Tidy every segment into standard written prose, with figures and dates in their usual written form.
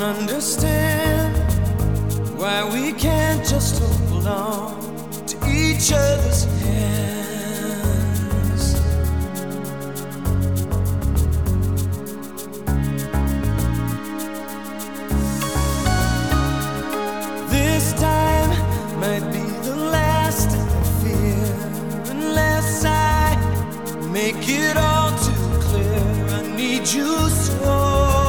understand why we can't just hold on to each other's hands. This time might be the last I fear, unless I make it all too clear. I need you so.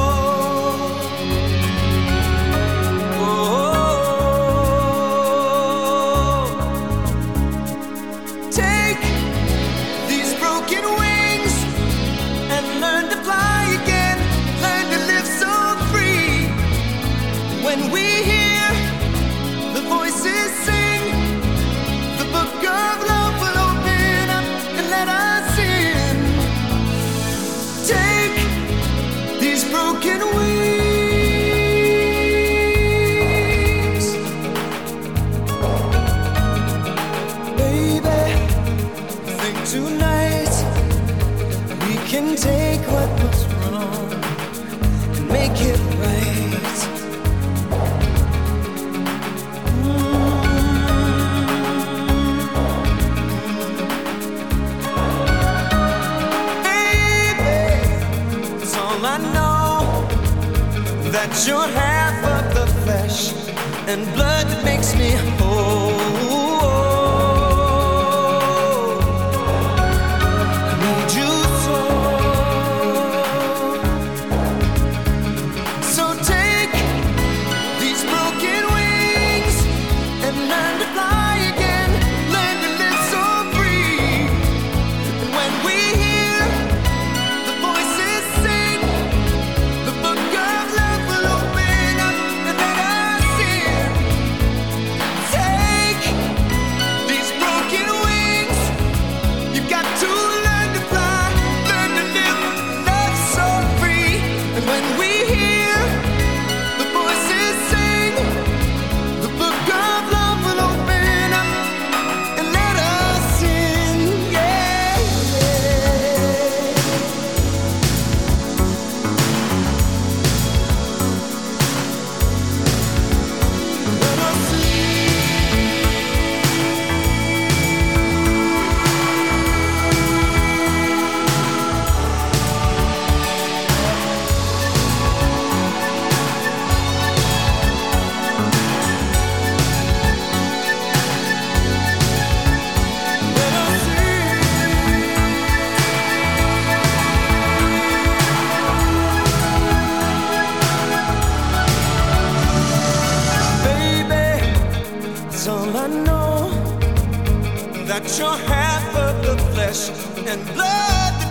When we hear the voices sing, the book of love will open up and let us in. Take these broken wings, baby. I think tonight we can take what was wrong and make it right. I know that you're half of the flesh and blood that makes me whole. I need you so. So take these broken wings and learn to fly again. Learn to live so free. And when we hear the voices sing, the book of love will open up and let us in. Take these broken wings. You've got to learn to fly, learn to live, love so free. And when we hear the voices sing, the book of love will open up and let us in. Yeah, let us in. Baby, it's all I know, that you're half of the flesh and blood